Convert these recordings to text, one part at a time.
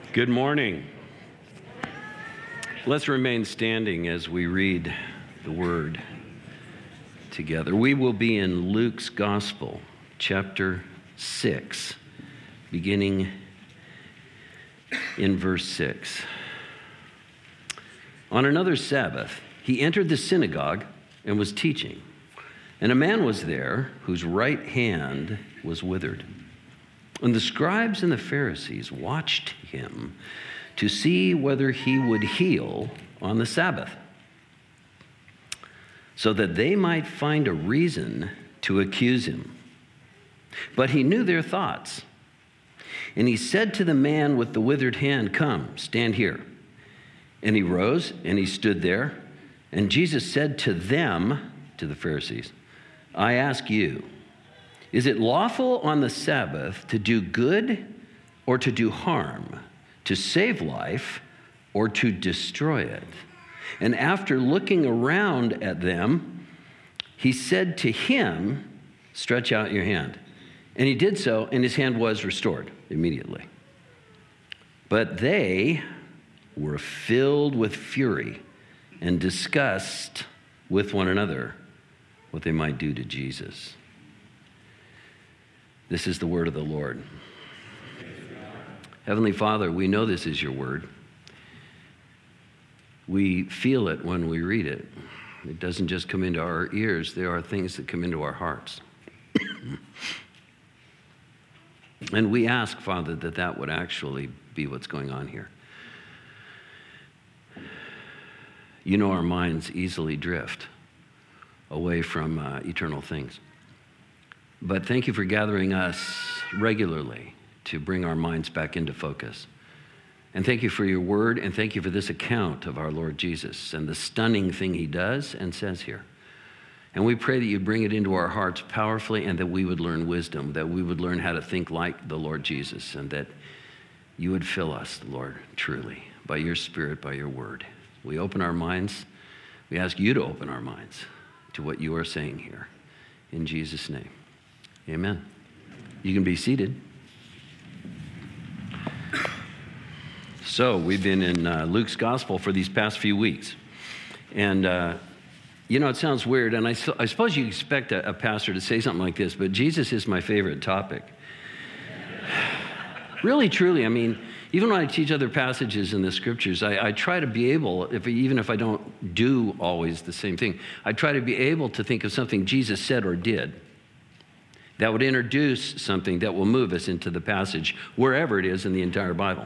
Good morning. Let's remain standing as we read the word together. We will be in Luke's Gospel, chapter 6, beginning in verse 6. On another Sabbath, he entered the synagogue and was teaching. And a man was there whose right hand was withered. And the scribes and the Pharisees watched him to see whether he would heal on the Sabbath, so that they might find a reason to accuse him. But he knew their thoughts. And he said to the man with the withered hand, "Come, stand here." And he rose and he stood there. And Jesus said to them, to the Pharisees, "I ask you, is it lawful on the Sabbath to do good or to do harm, to save life or to destroy it?" And after looking around at them, he said to him, "Stretch out your hand." And he did so, and his hand was restored immediately. But they were filled with fury and discussed with one another what they might do to Jesus. This is the word of the Lord. Heavenly Father, we know this is your word. We feel it when we read it. It doesn't just come into our ears. There are things that come into our hearts. And we ask, Father, that that would actually be what's going on here. You know our minds easily drift away from eternal things. But thank you for gathering us regularly to bring our minds back into focus. And thank you for your word, and thank you for this account of our Lord Jesus and the stunning thing he does and says here. And we pray that you bring it into our hearts powerfully, and that we would learn wisdom, that we would learn how to think like the Lord Jesus, and that you would fill us, Lord, truly, by your Spirit, by your word. We open our minds. We ask you to open our minds to what you are saying here. In Jesus' name. Amen. You can be seated. So we've been in Luke's Gospel for these past few weeks. And, it sounds weird, and I suppose you expect a pastor to say something like this, but Jesus is my favorite topic. Really, truly, even when I teach other passages in the scriptures, I try to be able, even if I don't do always the same thing, I try to be able to think of something Jesus said or did that would introduce something that will move us into the passage, wherever it is in the entire Bible.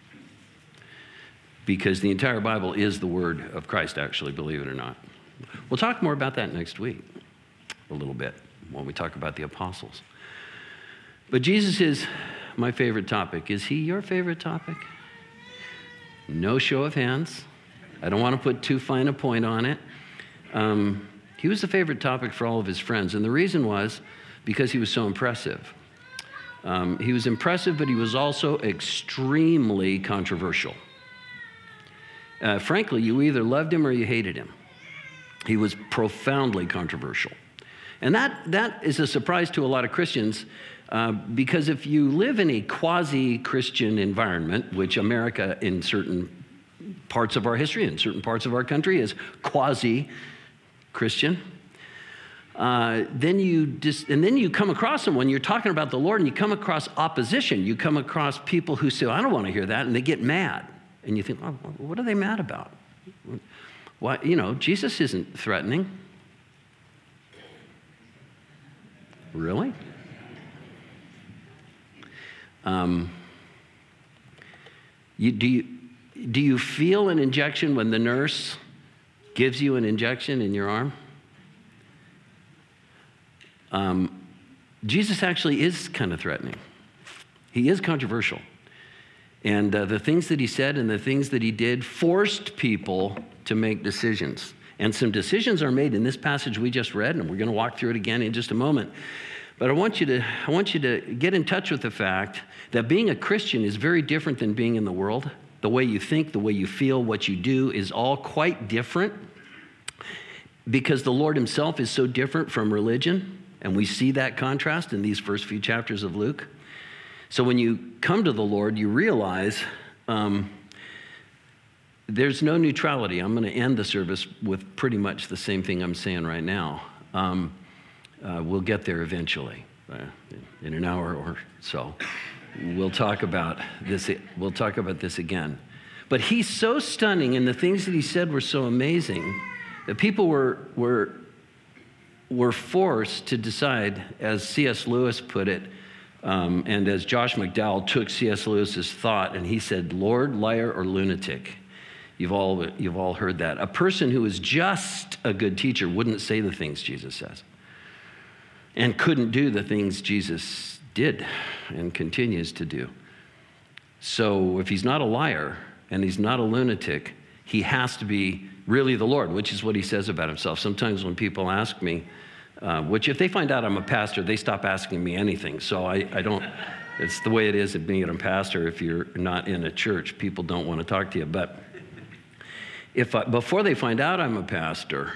Because the entire Bible is the word of Christ, actually, believe it or not. We'll talk more about that next week, a little bit, when we talk about the apostles. But Jesus is my favorite topic. Is he your favorite topic? No show of hands. I don't want to put too fine a point on it. He was the favorite topic for all of his friends, and the reason was because he was so impressive. He was impressive, but he was also extremely controversial. Frankly, you either loved him or you hated him. He was profoundly controversial. And that is a surprise to a lot of Christians, because if you live in a quasi-Christian environment, which America in certain parts of our history, in certain parts of our country is quasi-Christian, then you come across them when you're talking about the Lord, and you come across opposition. You come across people who say, "I don't want to hear that," and they get mad. And you think, "Oh, what are they mad about? Why, Jesus isn't threatening." Really? Do you feel an injection when the nurse gives you an injection in your arm? Jesus actually is kind of threatening. He is controversial. And the things that he said and the things that he did forced people to make decisions. And some decisions are made in this passage we just read, and we're going to walk through it again in just a moment. But I want you to get in touch with the fact that being a Christian is very different than being in the world. The way you think, the way you feel, what you do is all quite different, because the Lord himself is so different from religion. And we see that contrast in these first few chapters of Luke. So when you come to the Lord, you realize there's no neutrality. I'm going to end the service with pretty much the same thing I'm saying right now. We'll get there eventually, in an hour or so. We'll talk about this. We'll talk about this again. But he's so stunning, and the things that he said were so amazing that people were forced to decide, as C.S. Lewis put it, and as Josh McDowell took C.S. Lewis's thought, and he said, "Lord, liar, or lunatic." You've all heard that. A person who is just a good teacher wouldn't say the things Jesus says, and couldn't do the things Jesus did and continues to do. So if he's not a liar and he's not a lunatic, he has to be really the Lord, which is what he says about himself. Sometimes when people ask me, which if they find out I'm a pastor, they stop asking me anything. So I don't, it's the way it is of being a pastor. If you're not in a church, people don't want to talk to you. But before they find out I'm a pastor,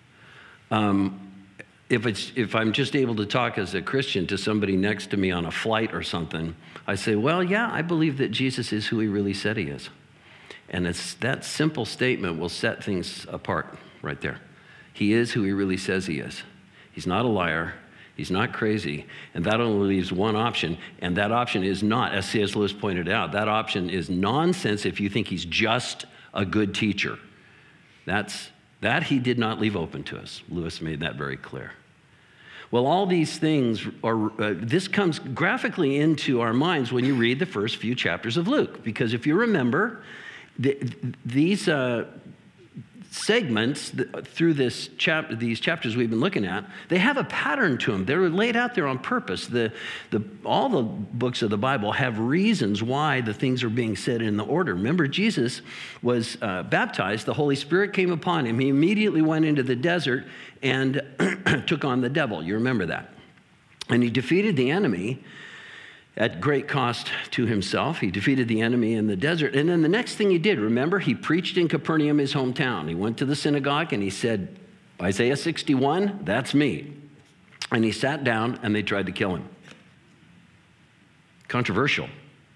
if I'm just able to talk as a Christian to somebody next to me on a flight or something, I say, well, yeah, I believe that Jesus is who he really said he is. And it's that simple statement will set things apart right there. He is who he really says he is. He's not a liar. He's not crazy. And that only leaves one option. And that option is not, as C.S. Lewis pointed out, that option is nonsense if you think he's just a good teacher. That he did not leave open to us. Lewis made that very clear. Well, all these things this comes graphically into our minds when you read the first few chapters of Luke. Because if you remember, these segments through these chapters we've been looking at, they have a pattern to them. They're laid out there on purpose. All the books of the Bible have reasons why the things are being said in the order. Remember, Jesus was baptized. The Holy Spirit came upon him. He immediately went into the desert and took on the devil. You remember that. And he defeated the enemy at great cost to himself. He defeated the enemy in the desert. And then the next thing he did, remember, he preached in Capernaum, his hometown. He went to the synagogue and he said, Isaiah 61, that's me. And he sat down and they tried to kill him. Controversial.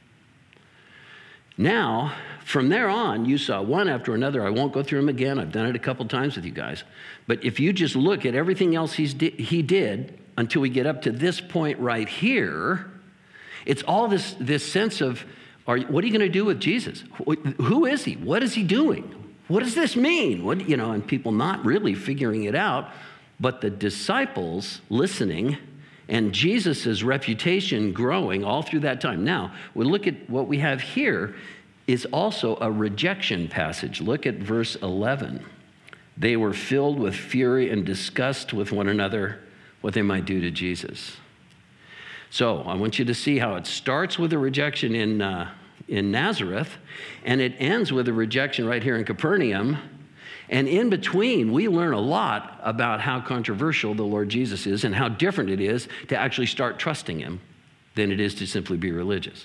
Now, from there on, you saw one after another. I won't go through them again. I've done it a couple times with you guys. But if you just look at everything else he did until we get up to this point right here, it's all this sense of, what are you going to do with Jesus? Who is he? What is he doing? What does this mean? And people not really figuring it out, but the disciples listening and Jesus' reputation growing all through that time. Now, we look at what we have here is also a rejection passage. Look at verse 11. They were filled with fury and discussed with one another what they might do to Jesus. So I want you to see how it starts with a rejection in Nazareth, and it ends with a rejection right here in Capernaum. And in between, we learn a lot about how controversial the Lord Jesus is and how different it is to actually start trusting him than it is to simply be religious.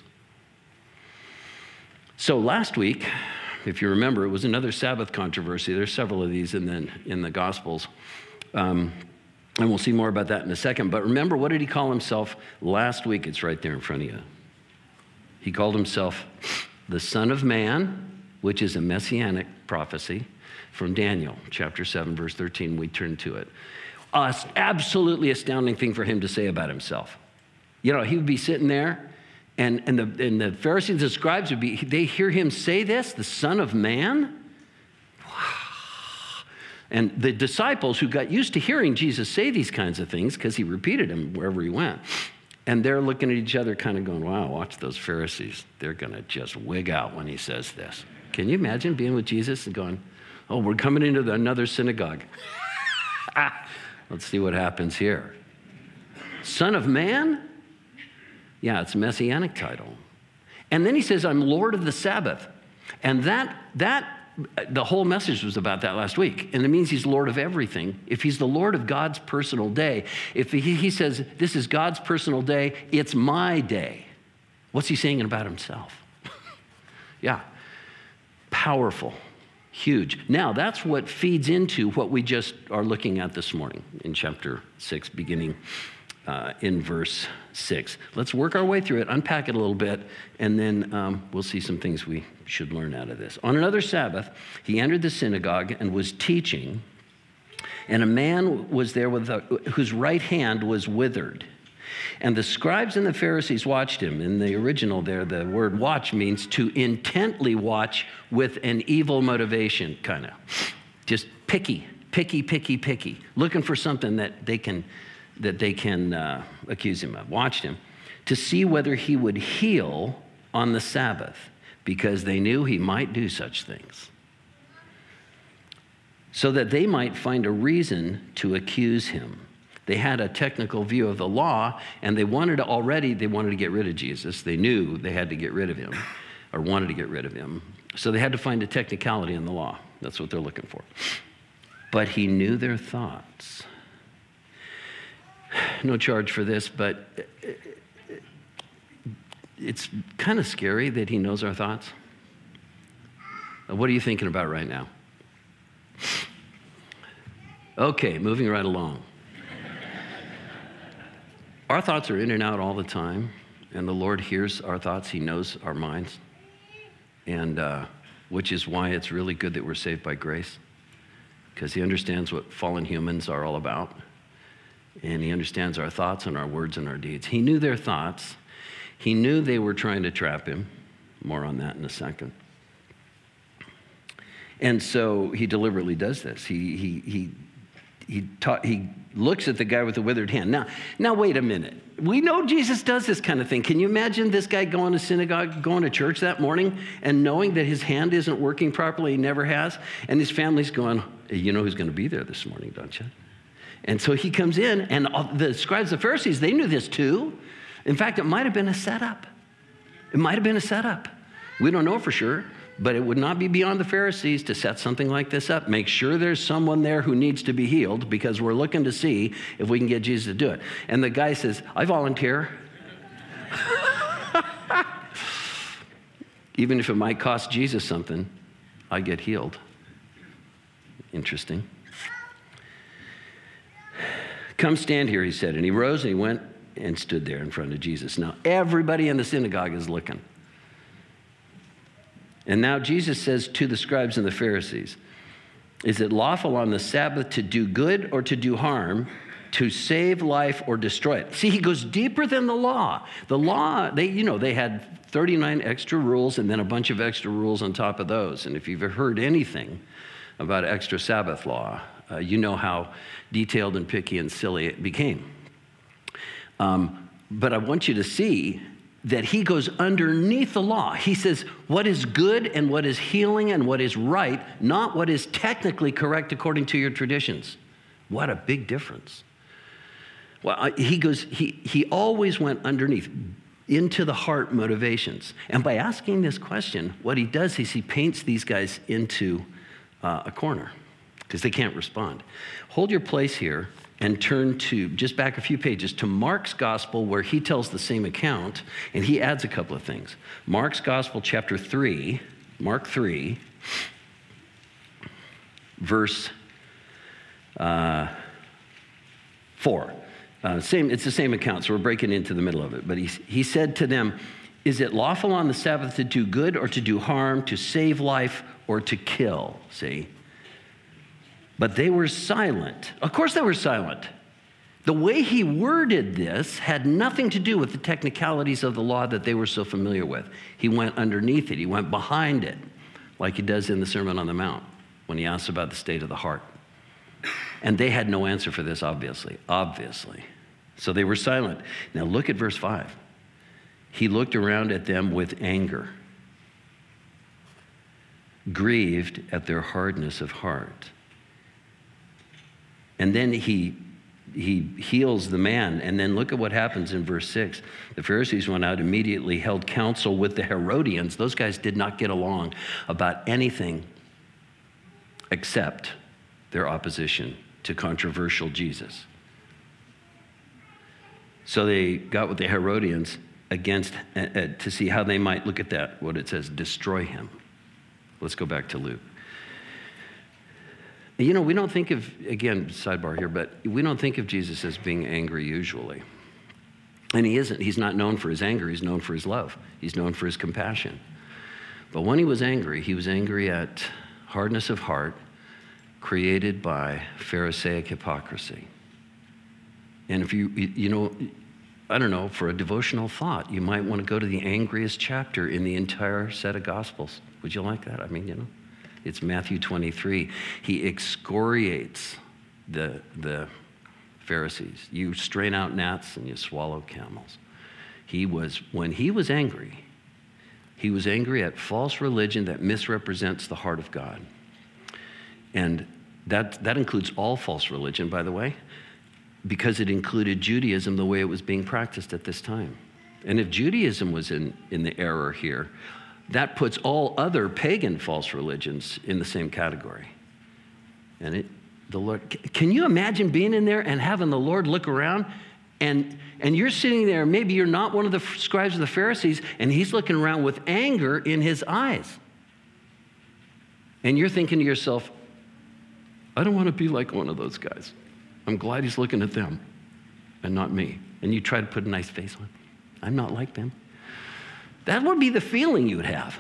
So last week, if you remember, it was another Sabbath controversy. There's several of these in the Gospels. And we'll see more about that in a second. But remember, what did he call himself last week? It's right there in front of you. He called himself the Son of Man, which is a messianic prophecy from Daniel, chapter 7, verse 13. We turn to it. Absolutely astounding thing for him to say about himself. He would be sitting there, and the Pharisees and scribes they hear him say this, the Son of Man. And the disciples who got used to hearing Jesus say these kinds of things, because he repeated them wherever he went, and they're looking at each other kind of going, wow, watch those Pharisees. They're going to just wig out when he says this. Can you imagine being with Jesus and going, oh, we're coming into another synagogue. Let's see what happens here. Son of Man? Yeah, it's a messianic title. And then he says, I'm Lord of the Sabbath. And the whole message was about that last week. And it means he's Lord of everything. If he's the Lord of God's personal day, if he says, this is God's personal day, it's my day. What's he saying about himself? Yeah. Powerful. Huge. Now, that's what feeds into what we just are looking at this morning in chapter 6, beginning in verse 6. Let's work our way through it, unpack it a little bit, and then we'll see some things we should learn out of this. On another Sabbath, he entered the synagogue and was teaching, and a man was there whose right hand was withered. And the scribes and the Pharisees watched him. In the original there, the word watch means to intently watch with an evil motivation, kind of. Just picky, looking for something that they can accuse him of. Watched him to see whether he would heal on the Sabbath, because they knew he might do such things, so that they might find a reason to accuse him. They had a technical view of the law, and they wanted to get rid of Jesus. They knew they had to get rid of him, or wanted to get rid of him. So they had to find a technicality in the law. That's what they're looking for. But he knew their thoughts. No charge for this, but it's kind of scary that he knows our thoughts. What are you thinking about right now? Okay, moving right along. Our thoughts are in and out all the time, and the Lord hears our thoughts. He knows our minds, and which is why it's really good that we're saved by grace, because he understands what fallen humans are all about, and he understands our thoughts and our words and our deeds. He knew their thoughts. He knew they were trying to trap him. More on that in a second. And so he deliberately does this. He looks at the guy with the withered hand. Now wait a minute. We know Jesus does this kind of thing. Can you imagine this guy going to synagogue, going to church that morning, and knowing that his hand isn't working properly, he never has, and his family's going, you know who's going to be there this morning, don't you? And so he comes in, and the scribes, the Pharisees, they knew this too. In fact, it might have been a setup. We don't know for sure. But it would not be beyond the Pharisees to set something like this up. Make sure there's someone there who needs to be healed, because we're looking to see if we can get Jesus to do it. And the guy says, I volunteer. Even if it might cost Jesus something, I get healed. Interesting. Come stand here, he said. And he rose and he went and stood there in front of Jesus. Now, everybody in the synagogue is looking. And now Jesus says to the scribes and the Pharisees, is it lawful on the Sabbath to do good or to do harm, to save life or destroy it? See, he goes deeper than the law. The law, they had 39 extra rules and then a bunch of extra rules on top of those. And if you've heard anything about extra Sabbath law, you know how detailed and picky and silly it became. But I want you to see that he goes underneath the law. He says what is good and what is healing and what is right, not what is technically correct according to your traditions. What a big difference. Well, he always went underneath, into the heart motivations. And by asking this question, what he does is he paints these guys into a corner, because they can't respond. Hold your place here and turn to, just back a few pages, to Mark's gospel, where he tells the same account, and he adds a couple of things. Mark's gospel, chapter 3, Mark 3, verse 4. It's the same account, so we're breaking into the middle of it. But he said to them, is it lawful on the Sabbath to do good or to do harm, to save life or to kill? See? But they were silent. Of course they were silent. The way he worded this had nothing to do with the technicalities of the law that they were so familiar with. He went underneath it. He went behind it, like he does in the Sermon on the Mount when he asks about the state of the heart. And they had no answer for this, obviously. So they were silent. Now look at verse 5. He looked around at them with anger, grieved at their hardness of heart. And then he heals the man. And then look at what happens in verse 6. The Pharisees went out, immediately held counsel with the Herodians. Those guys did not get along about anything except their opposition to controversial Jesus. So they got with the Herodians against to see how they might, look at that, what it says, destroy him. Let's go back to Luke. You know, we don't think of, again, sidebar here, but we don't think of Jesus as being angry usually. And he isn't. He's not known for his anger. He's known for his love. He's known for his compassion. But when he was angry at hardness of heart created by Pharisaic hypocrisy. And if you know, I don't know, for a devotional thought, you might want to go to the angriest chapter in the entire set of Gospels. Would you like that? I mean, you know, it's Matthew 23. He excoriates the Pharisees. You strain out gnats and you swallow camels. When he was angry at false religion that misrepresents the heart of God. And that includes all false religion, by the way, because it included Judaism the way it was being practiced at this time. And if Judaism was in the error here, that puts all other pagan false religions in the same category. And the Lord, can you imagine being in there and having the Lord look around and you're sitting there, maybe you're not one of the scribes of the Pharisees, and he's looking around with anger in his eyes. And you're thinking to yourself, I don't want to be like one of those guys. I'm glad he's looking at them and not me. And you try to put a nice face on. I'm not like them. That would be the feeling you would have.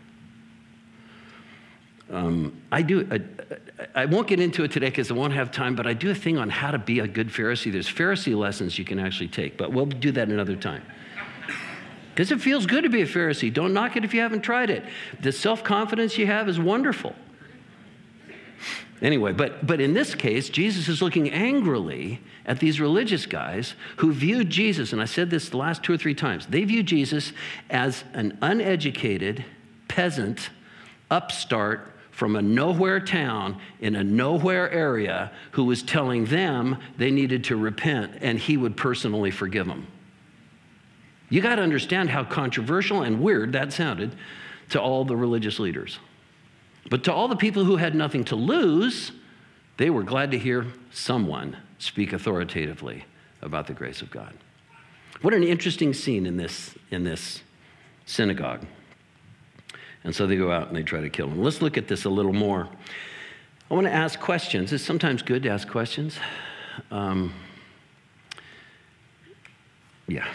I won't get into it today because I won't have time, but I do a thing on how to be a good Pharisee. There's Pharisee lessons you can actually take, but we'll do that another time. Because it feels good to be a Pharisee. Don't knock it if you haven't tried it. The self-confidence you have is wonderful. Anyway, but in this case, Jesus is looking angrily at these religious guys who viewed Jesus, and I said this the last 2 or 3 times, they view Jesus as an uneducated peasant, upstart from a nowhere town in a nowhere area who was telling them they needed to repent and he would personally forgive them. You got to understand how controversial and weird that sounded to all the religious leaders. But to all the people who had nothing to lose, they were glad to hear someone speak authoritatively about the grace of God. What an interesting scene in this synagogue. And so they go out and they try to kill him. Let's look at this a little more. I want to ask questions. It's sometimes good to ask questions. Yeah.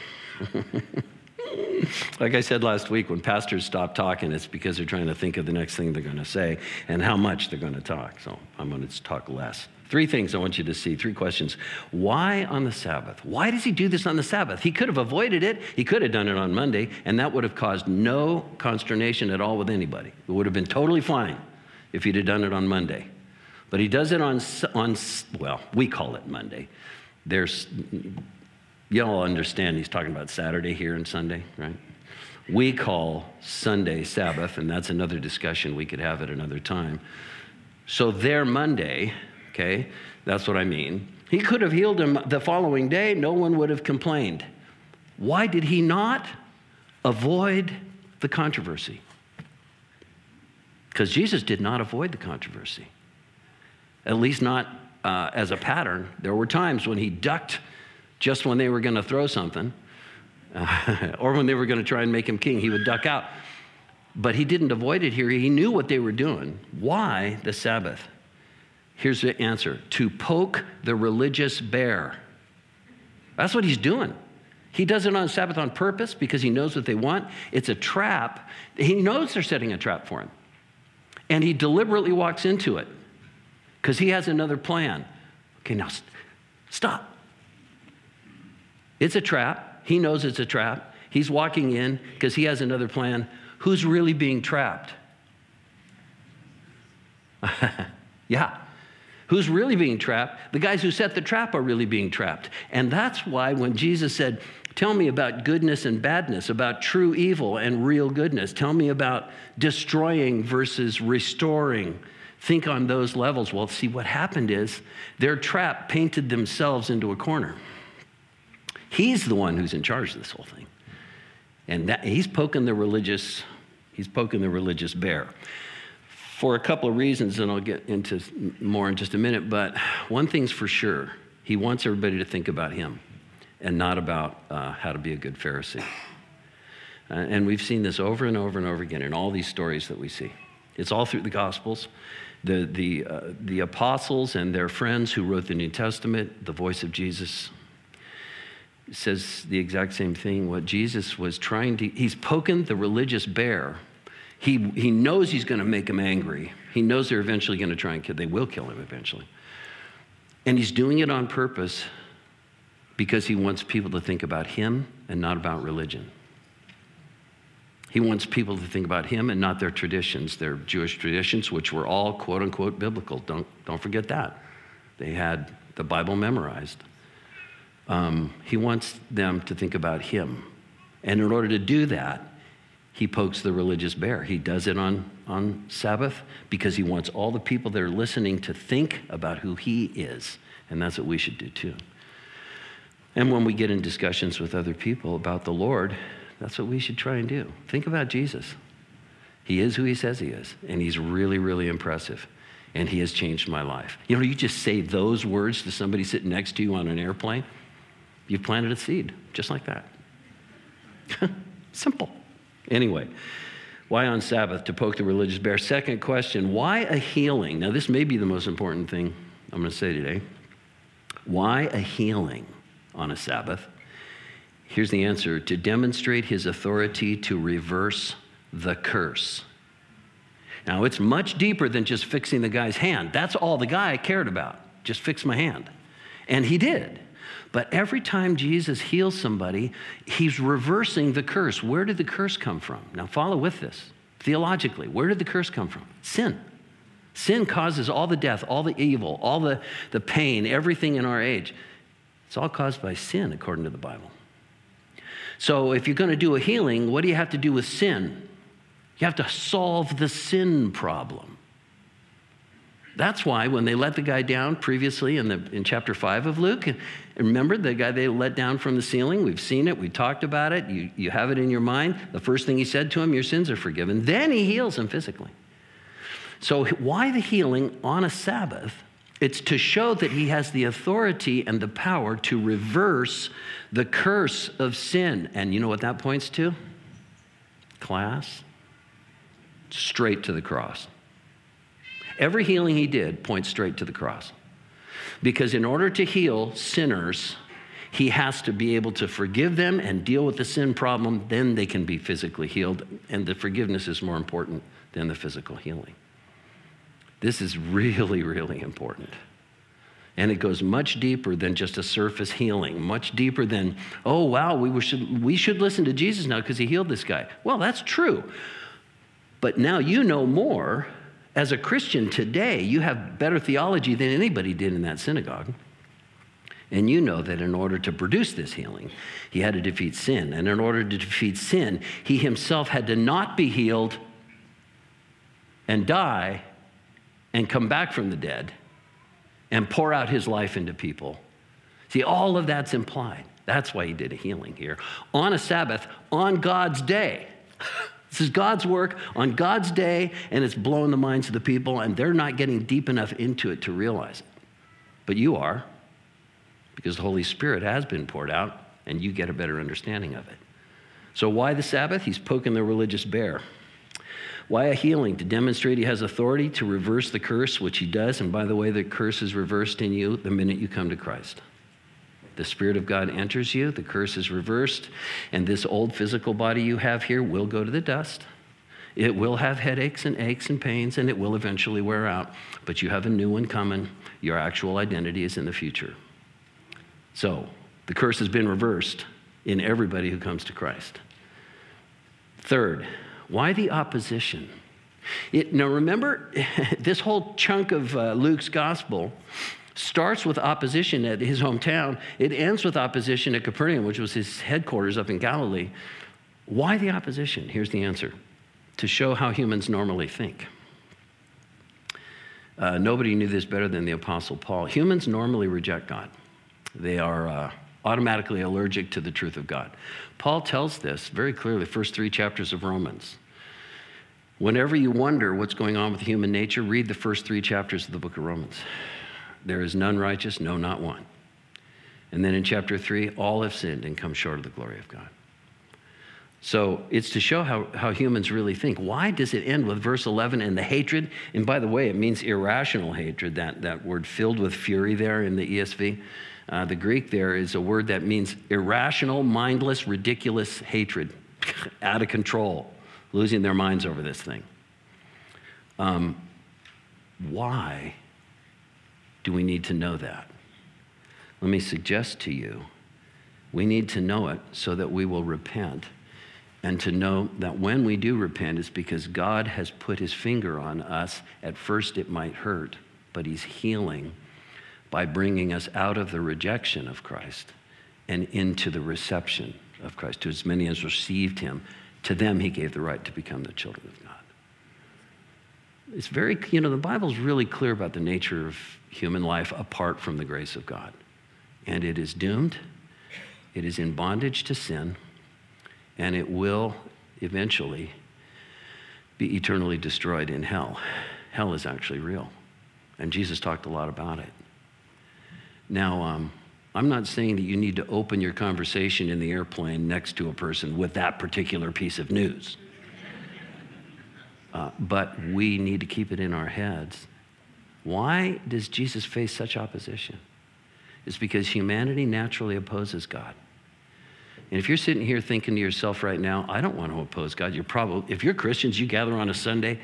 Like I said last week, when pastors stop talking, it's because they're trying to think of the next thing they're going to say and how much they're going to talk. So I'm going to talk less. 3 things I want you to see, 3 questions. Why on the Sabbath? Why does he do this on the Sabbath? He could have avoided it. He could have done it on Monday, and that would have caused no consternation at all with anybody. It would have been totally fine if he'd have done it on Monday. But he does it on well, we call it Monday. You all understand he's talking about Saturday here and Sunday, right? We call Sunday Sabbath, and that's another discussion we could have at another time. So their Monday, okay, that's what I mean. He could have healed him the following day. No one would have complained. Why did he not avoid the controversy? Because Jesus did not avoid the controversy. At least not as a pattern. There were times when he ducked just when they were going to throw something, or when they were going to try and make him king, he would duck out. But he didn't avoid it here. He knew what they were doing. Why the Sabbath? Here's the answer: to poke the religious bear. That's what he's doing. He does it on Sabbath on purpose because he knows what they want. It's a trap. He knows they're setting a trap for him. And he deliberately walks into it because he has another plan. Okay, now stop. It's a trap. He knows it's a trap. He's walking in because he has another plan. Who's really being trapped? Yeah. Who's really being trapped? The guys who set the trap are really being trapped. And that's why when Jesus said, tell me about goodness and badness, about true evil and real goodness, tell me about destroying versus restoring, think on those levels. Well, see, what happened is their trap painted themselves into a corner. He's the one who's in charge of this whole thing. And he's poking the religious bear. For a couple of reasons, and I'll get into more in just a minute, but one thing's for sure, he wants everybody to think about him and not about how to be a good Pharisee. And we've seen this over and over and over again in all these stories that we see. It's all through the Gospels. The apostles and their friends who wrote the New Testament, the voice of Jesus, says the exact same thing. What Jesus was trying to, he's poking the religious bear. He knows he's going to make them angry. He knows they're eventually going to try and kill, they will kill him eventually. And he's doing it on purpose because he wants people to think about him and not about religion. He wants people to think about him and not their traditions, their Jewish traditions, which were all quote unquote biblical. Don't forget that. They had the Bible memorized. He wants them to think about him. And in order to do that, he pokes the religious bear. He does it on Sabbath because he wants all the people that are listening to think about who he is. And that's what we should do too. And when we get in discussions with other people about the Lord, that's what we should try and do. Think about Jesus. He is who he says he is. And he's really, really impressive. And he has changed my life. You know, you just say those words to somebody sitting next to you on an airplane, you've planted a seed, just like that. Simple. Anyway, why on Sabbath? To poke the religious bear. Second question, why a healing? Now, this may be the most important thing I'm going to say today. Why a healing on a Sabbath? Here's the answer: to demonstrate his authority to reverse the curse. Now, it's much deeper than just fixing the guy's hand. That's all the guy cared about. Just fix my hand. And he did. But every time Jesus heals somebody, he's reversing the curse. Where did the curse come from? Now, follow with this. Theologically, where did the curse come from? Sin. Sin causes all the death, all the evil, all the pain, everything in our age. It's all caused by sin, according to the Bible. So if you're going to do a healing, what do you have to do with sin? You have to solve the sin problem. That's why when they let the guy down previously in chapter 5 of Luke, remember the guy they let down from the ceiling? We've seen it. We talked about it. You have it in your mind. The first thing he said to him, your sins are forgiven. Then he heals him physically. So why the healing on a Sabbath? It's to show that he has the authority and the power to reverse the curse of sin. And you know what that points to? Class? Straight to the cross. Every healing he did points straight to the cross. Because in order to heal sinners, he has to be able to forgive them and deal with the sin problem. Then they can be physically healed. And the forgiveness is more important than the physical healing. This is really, really important. And it goes much deeper than just a surface healing, much deeper than, oh, wow, we should listen to Jesus now because he healed this guy. Well, that's true. But now you know more. As a Christian today, you have better theology than anybody did in that synagogue. And you know that in order to produce this healing, he had to defeat sin. And in order to defeat sin, he himself had to not be healed and die and come back from the dead and pour out his life into people. See, all of that's implied. That's why he did a healing here. On a Sabbath, on God's day. This is God's work on God's day, and it's blowing the minds of the people, and they're not getting deep enough into it to realize it. But you are, because the Holy Spirit has been poured out, and you get a better understanding of it. So why the Sabbath? He's poking the religious bear. Why a healing? To demonstrate he has authority to reverse the curse, which he does. And by the way, the curse is reversed in you the minute you come to Christ. The Spirit of God enters you, the curse is reversed, and this old physical body you have here will go to the dust. It will have headaches and aches and pains, and it will eventually wear out. But you have a new one coming. Your actual identity is in the future. So the curse has been reversed in everybody who comes to Christ. Third, why the opposition? Now remember, this whole chunk of Luke's gospel starts with opposition at his hometown. It ends with opposition at Capernaum, which was his headquarters up in Galilee. Why the opposition? Here's the answer. To show how humans normally think. Nobody knew this better than the Apostle Paul. Humans normally reject God. They are automatically allergic to the truth of God. Paul tells this very clearly, the first 3 chapters of Romans. Whenever you wonder what's going on with human nature, read the first 3 chapters of the book of Romans. There is none righteous, no, not one. And then in chapter 3, all have sinned and come short of the glory of God. So it's to show how humans really think. Why does it end with verse 11 and the hatred? And by the way, it means irrational hatred, that word filled with fury there in the ESV. The Greek there is a word that means irrational, mindless, ridiculous hatred, out of control, losing their minds over this thing. Why do we need to know that? Let me suggest to you, we need to know it so that we will repent. And to know that when we do repent, it's because God has put his finger on us. At first it might hurt, but he's healing by bringing us out of the rejection of Christ and into the reception of Christ. To as many as received him, to them he gave the right to become the children of God. It's very, the Bible's really clear about the nature of human life apart from the grace of God. And it is doomed, it is in bondage to sin, and it will eventually be eternally destroyed in hell. Hell is actually real, and Jesus talked a lot about it. Now, I'm not saying that you need to open your conversation in the airplane next to a person with that particular piece of news. But we need to keep it in our heads. Why does Jesus face such opposition? It's because humanity naturally opposes God. And if you're sitting here thinking to yourself right now, I don't want to oppose God, if you're Christians, you gather on a Sunday,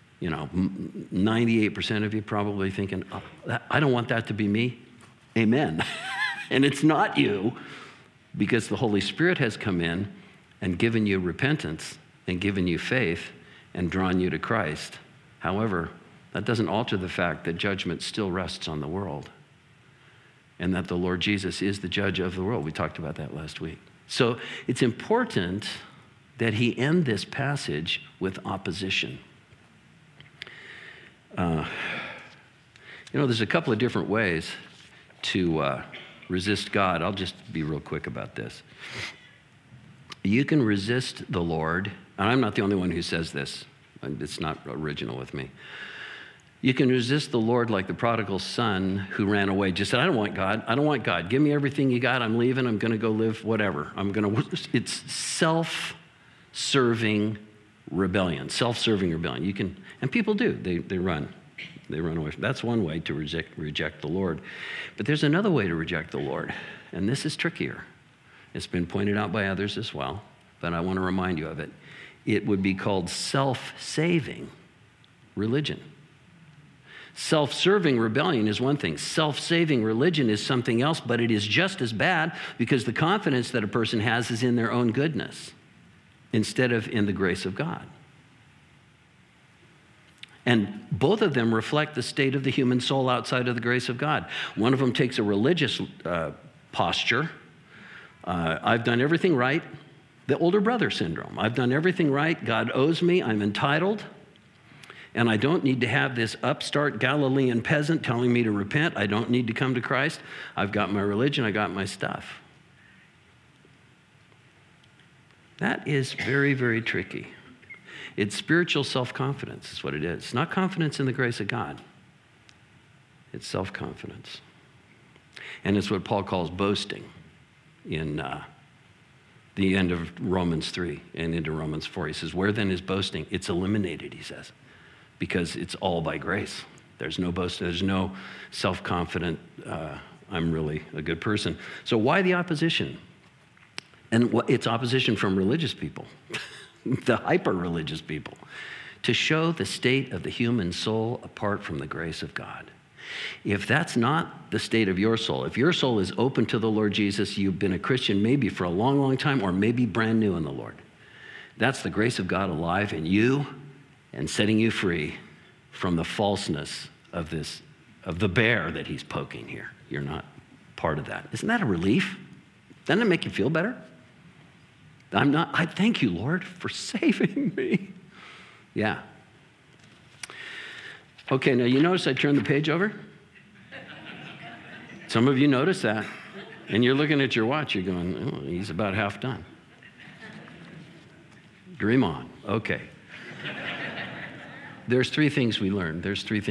98% of you probably thinking, I don't want that to be me. Amen. And it's not you, because the Holy Spirit has come in and given you repentance and given you faith and drawn you to Christ. However, that doesn't alter the fact that judgment still rests on the world and that the Lord Jesus is the judge of the world. We talked about that last week. So it's important that he end this passage with opposition. There's a couple of different ways to resist God. I'll just be real quick about this. You can resist the Lord, and I'm not the only one who says this. It's not original with me. You can resist the Lord like the prodigal son who ran away. Just said, I don't want God. I don't want God. Give me everything you got. I'm leaving. I'm going to go live whatever. It's self-serving rebellion. Self-serving rebellion. And people do. They run. They run away. That's one way to reject the Lord. But there's another way to reject the Lord. And this is trickier. It's been pointed out by others as well, but I want to remind you of it. It would be called self-saving religion. Self-serving rebellion is one thing. Self-saving religion is something else, but it is just as bad because the confidence that a person has is in their own goodness instead of in the grace of God. And both of them reflect the state of the human soul outside of the grace of God. One of them takes a religious posture. I've done everything right. The older brother syndrome. I've done everything right. God owes me. I'm entitled. And I don't need to have this upstart Galilean peasant telling me to repent. I don't need to come to Christ. I've got my religion. I got my stuff. That is very, very tricky. It's spiritual self-confidence is what it is. It's not confidence in the grace of God. It's self-confidence. And it's what Paul calls boasting in the end of Romans 3 and into Romans 4. He says, where then is boasting? It's eliminated, he says, because it's all by grace. There's no boasting. There's no self-confident, I'm really a good person. So why the opposition? And it's opposition from religious people, the hyper-religious people, to show the state of the human soul apart from the grace of God. If that's not the state of your soul, if your soul is open to the Lord Jesus, you've been a Christian maybe for a long, long time, or maybe brand new in the Lord. That's the grace of God alive in you and setting you free from the falseness of the bear that he's poking here. You're not part of that. Isn't that a relief? Doesn't it make you feel better? I thank you, Lord, for saving me. Yeah. Okay, now you notice I turned the page over? Some of you notice that. And you're looking at your watch, you're going, oh, he's about half done. Dream on. Okay. There's three things we learn.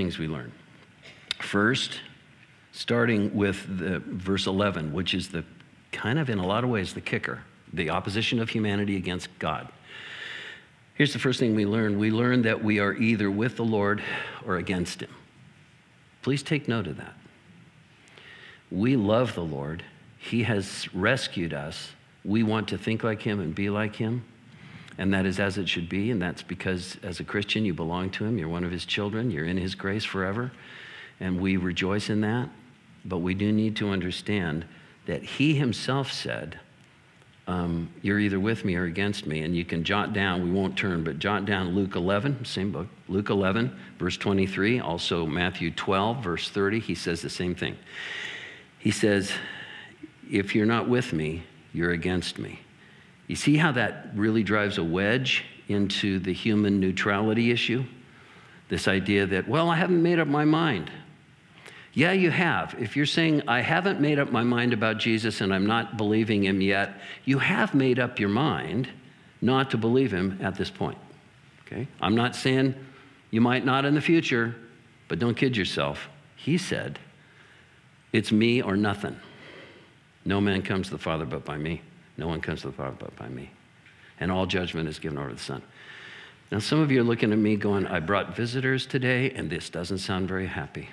First, starting with the verse 11, which is the kind of, in a lot of ways, the kicker. the opposition of humanity against God. Here's the first thing we learn. We learn that we are either with the Lord or against him. Please take note of that. We love the Lord. He has rescued us. We want to think like him and be like him. And that is as it should be. And that's because as a Christian, you belong to him. You're one of his children. You're in his grace forever. And we rejoice in that. But we do need to understand that he himself said, you're either with me or against me. And you can jot down, we won't turn, but jot down Luke 11, same book, Luke 11, verse 23, also Matthew 12, verse 30. He says the same thing. He says, if you're not with me, you're against me. You see how that really drives a wedge into the human neutrality issue? This idea that, well, I haven't made up my mind. Yeah, you have. If you're saying, I haven't made up my mind about Jesus and I'm not believing him yet, you have made up your mind not to believe him at this point. Okay? I'm not saying you might not in the future, but don't kid yourself. He said, it's me or nothing. No man comes to the Father but by me. No one comes to the Father but by me. And all judgment is given over to the Son. Now, some of you are looking at me going, I brought visitors today, and this doesn't sound very happy.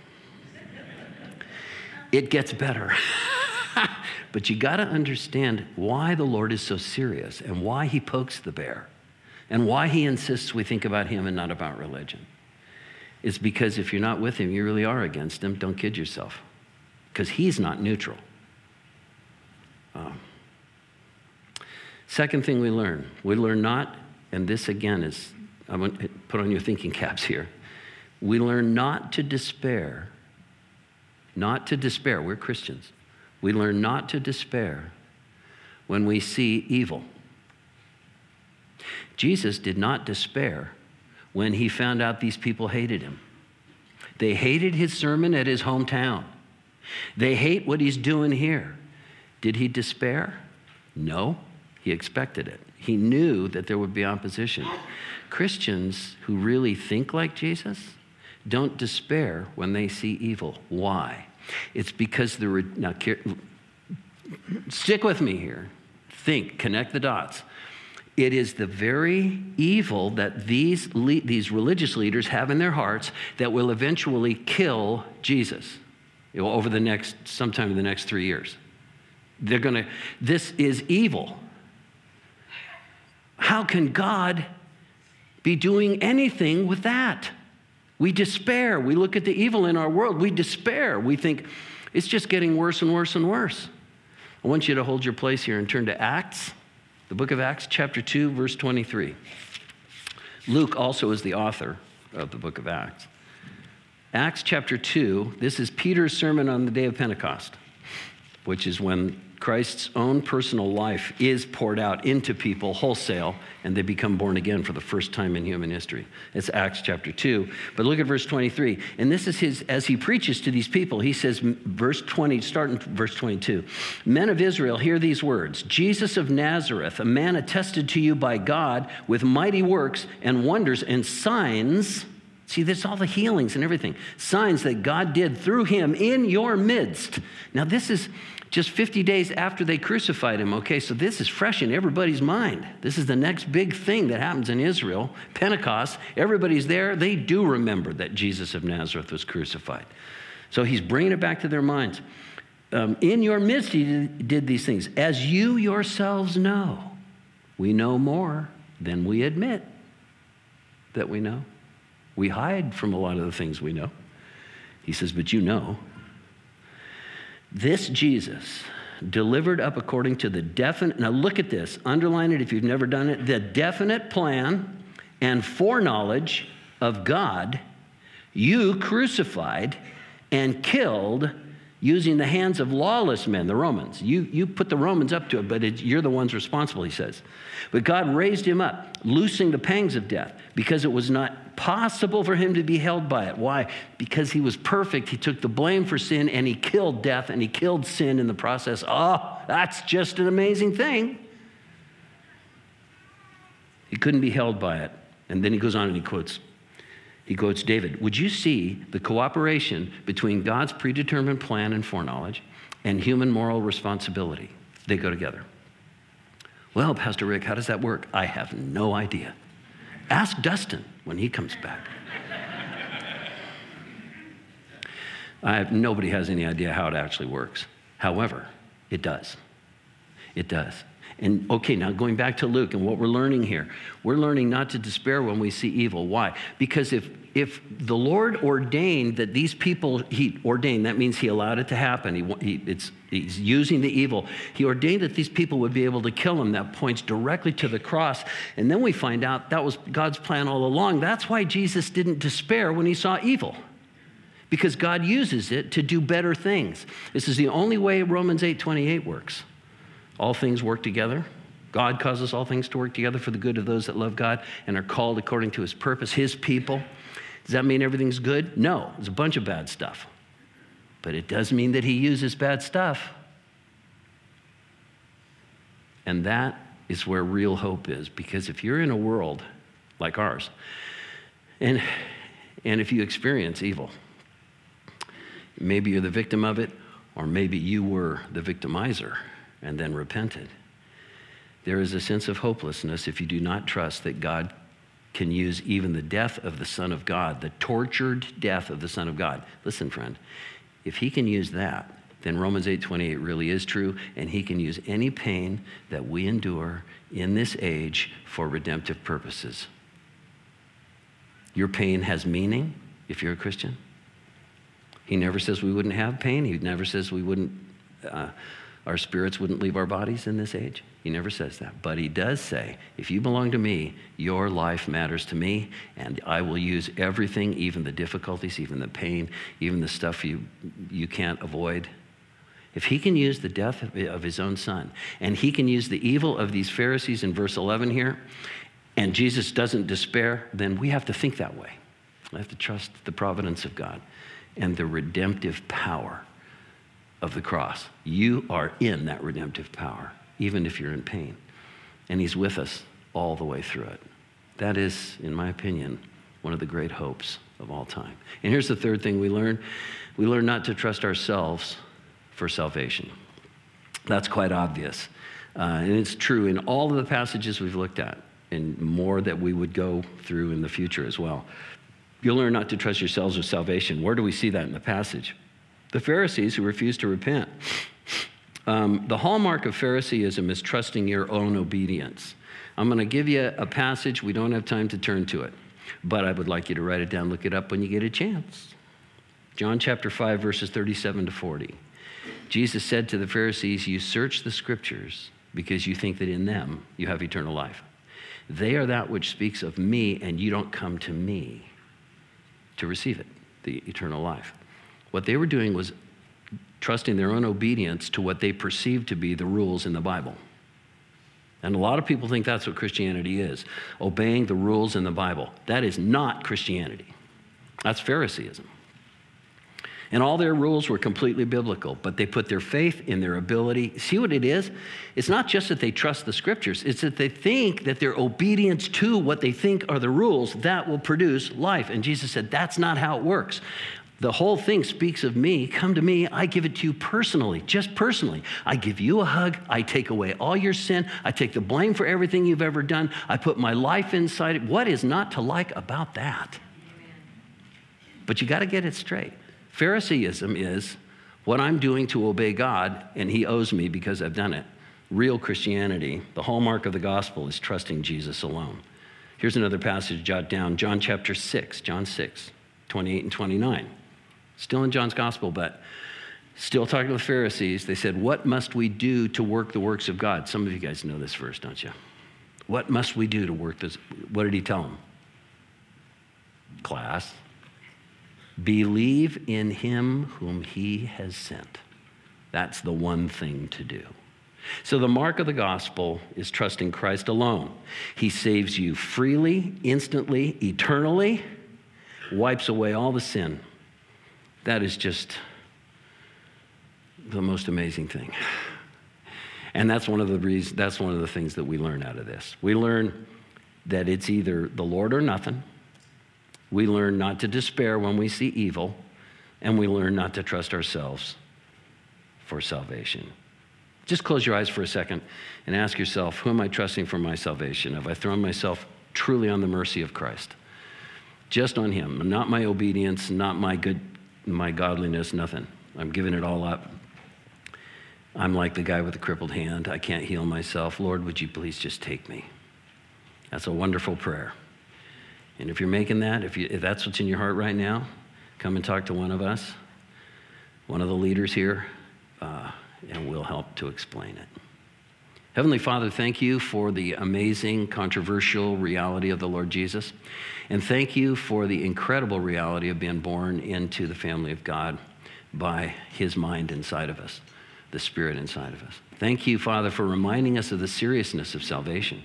It gets better. But you got to understand why the Lord is so serious and why he pokes the bear and why he insists we think about him and not about religion. It's because if you're not with him, you really are against him. Don't kid yourself. Because he's not neutral. Second thing we learn not, and this again is, I want to put on your thinking caps here. We learn not to despair. Not to despair. We're Christians. We learn not to despair when we see evil. Jesus did not despair when he found out these people hated him. They hated his sermon at his hometown. They hate what he's doing here. Did he despair? No, he expected it. He knew that there would be opposition. Christians who really think like Jesus don't despair when they see evil. Why? It's because now stick with me here. Think, connect the dots. It is the very evil that these religious leaders have in their hearts that will eventually kill Jesus over sometime in the next 3 years. This is evil. How can God be doing anything with that? We despair. We look at the evil in our world. We despair. We think it's just getting worse and worse and worse. I want you to hold your place here and turn to Acts, the book of Acts, chapter 2, verse 23. Luke also is the author of the book of Acts. Acts chapter 2, this is Peter's sermon on the day of Pentecost, which is when Christ's own personal life is poured out into people wholesale, and they become born again for the first time in human history. It's Acts chapter 2. But look at verse 23. And this is as he preaches to these people, he says, verse 20, starting verse 22, men of Israel, hear these words. Jesus of Nazareth, a man attested to you by God with mighty works and wonders and signs. See, there's all the healings and everything. Signs that God did through him in your midst. Now, this is just 50 days after they crucified him, okay? So this is fresh in everybody's mind. This is the next big thing that happens in Israel, Pentecost. Everybody's there. They do remember that Jesus of Nazareth was crucified. So he's bringing it back to their minds. In your midst, he did these things. As you yourselves know, we know more than we admit that we know. We hide from a lot of the things we know. He says, but you know. This Jesus, delivered up according to the definite, now look at this, underline it if you've never done it, the definite plan and foreknowledge of God, you crucified and killed using the hands of lawless men, the Romans. You put the Romans up to it, but you're the ones responsible, he says. But God raised him up, loosing the pangs of death, because it was not possible for him to be held by it. Why? Because he was perfect. He took the blame for sin, and he killed death, and he killed sin in the process. Oh, that's just an amazing thing. He couldn't be held by it. And then he goes on and he quotes David. Would you see the cooperation between God's predetermined plan and foreknowledge and human moral responsibility? They go together. Well, Pastor Rick, how does that work? I have no idea. Ask Dustin when he comes back. Nobody has any idea how it actually works. However, it does. It does. And okay, now going back to Luke and what we're learning here, we're learning not to despair when we see evil. Why? Because if the Lord ordained that these people, he ordained, that means he allowed it to happen. He's using the evil. He ordained that these people would be able to kill him. That points directly to the cross. And then we find out that was God's plan all along. That's why Jesus didn't despair when he saw evil. Because God uses it to do better things. This is the only way Romans 8:28 works. All things work together. God causes all things to work together for the good of those that love God and are called according to his purpose, his people. Does that mean everything's good? No, there's a bunch of bad stuff. But it does mean that he uses bad stuff. And that is where real hope is. Because if you're in a world like ours, and if you experience evil, maybe you're the victim of it, or maybe you were the victimizer and then repented. There is a sense of hopelessness if you do not trust that God can use even the death of the Son of God, the tortured death of the Son of God. Listen, friend, if he can use that, then Romans 8:28 really is true, and he can use any pain that we endure in this age for redemptive purposes. Your pain has meaning if you're a Christian. He never says we wouldn't have pain. He never says we wouldn't, our spirits wouldn't leave our bodies in this age. He never says that. But he does say, if you belong to me, your life matters to me, and I will use everything, even the difficulties, even the pain, even the stuff you can't avoid. If he can use the death of his own son, and he can use the evil of these Pharisees in verse 11 here, and Jesus doesn't despair, then we have to think that way. We have to trust the providence of God and the redemptive power of the cross. You are in that redemptive power, even if you're in pain. And he's with us all the way through it. That is, in my opinion, one of the great hopes of all time. And here's the third thing we learn. We learn not to trust ourselves for salvation. That's quite obvious. And it's true in all of the passages we've looked at, and more that we would go through in the future as well. You'll learn not to trust yourselves with salvation. Where do we see that in the passage? The Pharisees who refused to repent. The hallmark of Phariseeism is trusting your own obedience. I'm going to give you a passage. We don't have time to turn to it, but I would like you to write it down, look it up when you get a chance. John chapter 5, verses 37 to 40. Jesus said to the Pharisees, you search the scriptures because you think that in them you have eternal life. They are that which speaks of me, and you don't come to me to receive it, the eternal life. What they were doing was trusting their own obedience to what they perceived to be the rules in the Bible. And a lot of people think that's what Christianity is, obeying the rules in the Bible. That is not Christianity. That's Phariseeism. And all their rules were completely biblical, but they put their faith in their ability. See what it is? It's not just that they trust the scriptures. It's that they think that their obedience to what they think are the rules, that will produce life. And Jesus said, that's not how it works. The whole thing speaks of me. Come to me. I give it to you personally, just personally. I give you a hug. I take away all your sin. I take the blame for everything you've ever done. I put my life inside it. What is not to like about that? But you got to get it straight. Phariseeism is what I'm doing to obey God, and he owes me because I've done it. Real Christianity, the hallmark of the gospel, is trusting Jesus alone. Here's another passage, jot down, John chapter 6, John 6, 28 and 29. Still in John's gospel, but still talking to the Pharisees. They said, what must we do to work the works of God? Some of you guys know this verse, don't you? What must we do to work this? What did he tell them? Class. Believe in him whom he has sent. That's the one thing to do. So the mark of the gospel is trusting Christ alone. He saves you freely, instantly, eternally, wipes away all the sin. That is just the most amazing thing. And that's one of the things that we learn out of this. We learn that it's either the Lord or nothing. We learn not to despair when we see evil, and we learn not to trust ourselves for salvation. Just close your eyes for a second and ask yourself, who am I trusting for my salvation? Have I thrown myself truly on the mercy of Christ? Just on him, not my obedience, not my godliness, nothing. I'm giving it all up. I'm like the guy with the crippled hand. I can't heal myself. Lord, would you please just take me? That's a wonderful prayer. And if you're making that, if that's what's in your heart right now, come and talk to one of us, one of the leaders here, and we'll help to explain it. Heavenly Father, thank you for the amazing, controversial reality of the Lord Jesus. And thank you for the incredible reality of being born into the family of God by his mind inside of us, the Spirit inside of us. Thank you, Father, for reminding us of the seriousness of salvation,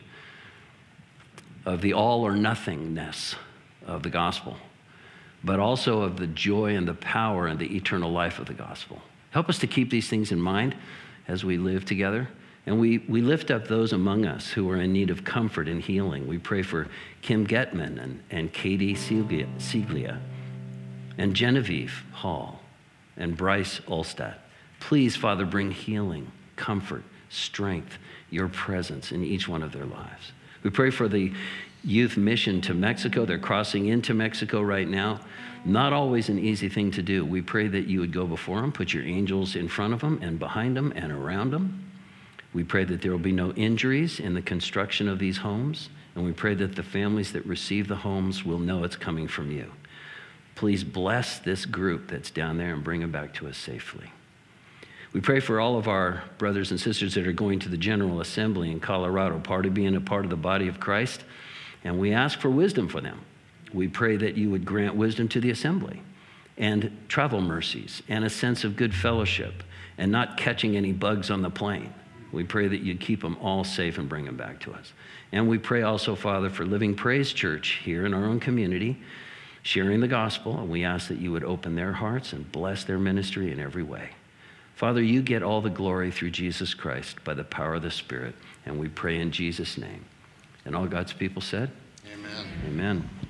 of the all or nothingness of the gospel, but also of the joy and the power and the eternal life of the gospel. Help us to keep these things in mind as we live together. And we lift up those among us who are in need of comfort and healing. We pray for Kim Getman and Katie Siglia and Genevieve Hall and Bryce Olstadt. Please, Father, bring healing, comfort, strength, your presence in each one of their lives. We pray for the youth mission to Mexico. They're crossing into Mexico right now. Not always an easy thing to do. We pray that you would go before them, put your angels in front of them and behind them and around them. We pray that there will be no injuries in the construction of these homes, and we pray that the families that receive the homes will know it's coming from you. Please bless this group that's down there and bring them back to us safely. We pray for all of our brothers and sisters that are going to the General Assembly in Colorado, being a part of the body of Christ, and we ask for wisdom for them. We pray that you would grant wisdom to the assembly and travel mercies and a sense of good fellowship and not catching any bugs on the plane. We pray that you'd keep them all safe and bring them back to us. And we pray also, Father, for Living Praise Church here in our own community, sharing the gospel, and we ask that you would open their hearts and bless their ministry in every way. Father, you get all the glory through Jesus Christ by the power of the Spirit, and we pray in Jesus' name. And all God's people said? Amen. Amen.